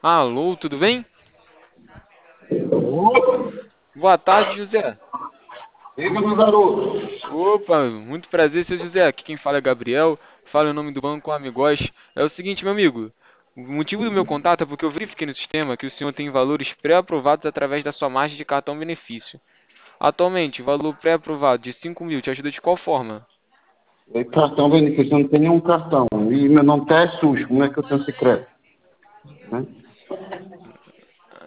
Alô, tudo bem? Ô, Boa tarde, José. diga, meu garoto. Opa, muito prazer, seu José. Aqui quem fala é Gabriel. Fala o nome do banco Amigos. É o seguinte, meu amigo. O motivo do meu contato é porque eu verifiquei no sistema que o senhor tem valores pré-aprovados através da sua margem de cartão benefício. Atualmente, o valor pré-aprovado de 5 mil te ajuda de qual forma? Cartão benefício, eu não tenho nenhum cartão. E meu nome tá é SUS, como é que eu tenho secreto? Né?